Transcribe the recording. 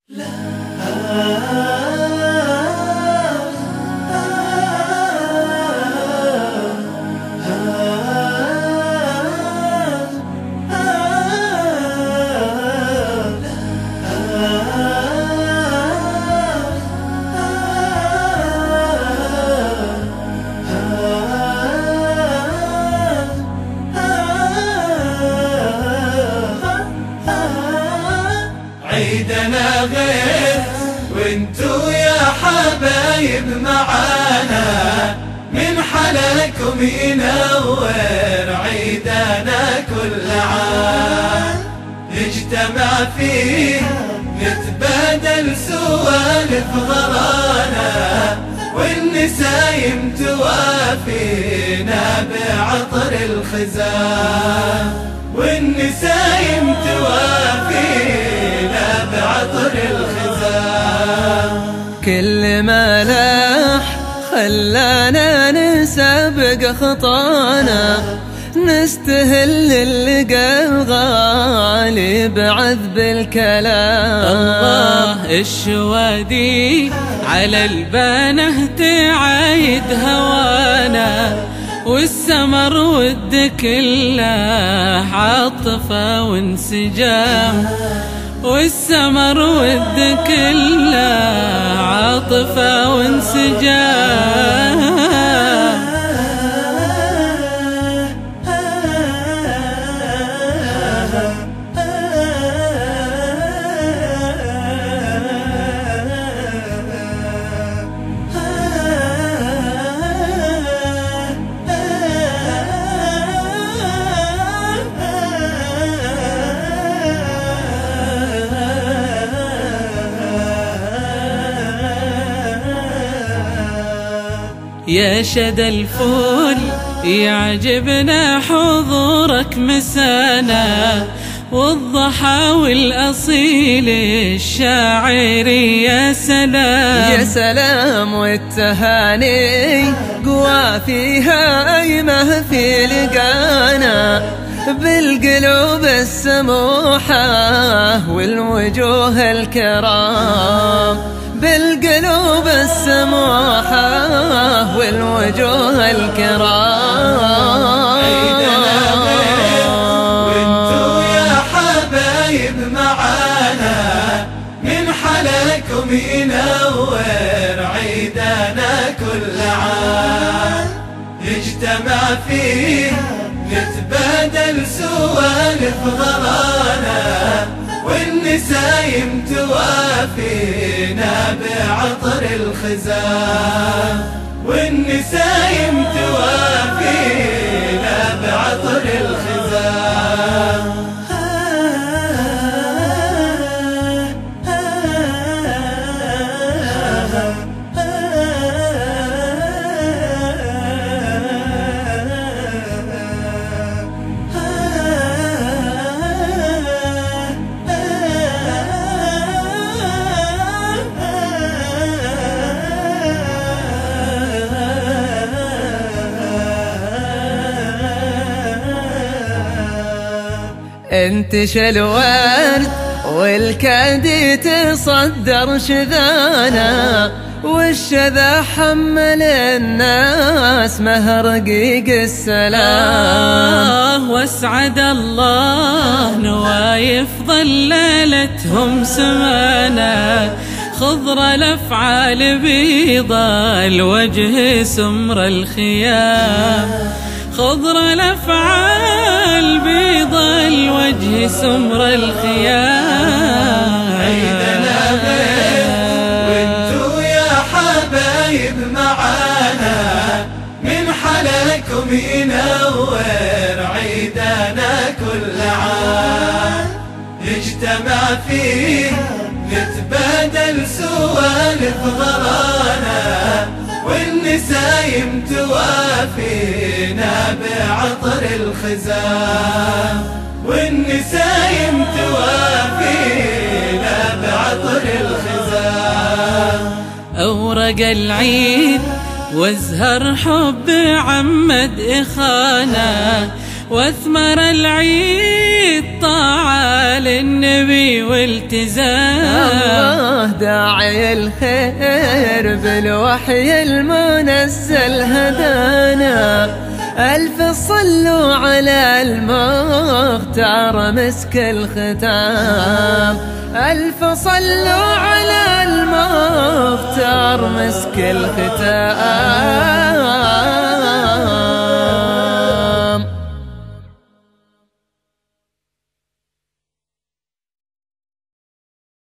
عيدنا غير وانتو يا حبايب معانا، من حلالكم ينور عيدنا كل عام، نجتمع فيه نتبادل سوالف غرانا، والنسايم توافينا بعطر الخزان، والنسايم توافينا بعطر الخزان. كل ما لاح خلانا نسابق خطانا، نستهل اللقا الغالي بعذب الكلام. الله الشوادي على البانه تعايد هوانا، والسمر ود كله عاطفة وانسجام، والسمر ود كله عاطفة وانسجام. يا شذا الفول يعجبنا حضورك مسانا، والضحى والأصيل الشاعري يا سلام. يا سلام والتهاني قوى فيها أيمه في لقانا، بالقلوب السموحة والوجوه الكرام، بالقلوب السموحة والوجوه الكرام. عيدنا غير وانتو يا حبايب معانا، من حلالكم ينور عيدنا كل عام، نجتمع فيه نتبادل سوالف غرانا، والنسايم توافينا بعطر الخزان، والنسايم توافينا بعطر الخزان. انتش الورد والكادي تصدر شذانا، والشذا حمل الناس مهر رقيق السلام. واسعد الله نوايف ظللتهم سمانا، خضر الافعال بيض الوجه سمر الخيام، خضر الافعال بيض الوجه سمر الخيام. عيدنا غير وانتو يا حبايب معانا، من حلالكم ينور عيدنا كل عام، نجتمع فيه نتبادل سوالف غرانا، والنسايم توافينا بعطر الخزان، والنسايم توافينا بعطر الخزان. أورق العيد وازهر حب عمد إخانا، واثمر العيد طاعة للنبي والتزام. الله داعي الخير بالوحي المنزل هدانا، ألف صلوا على المختار مسك الختام، ألف صلوا على المختار مسك الختام.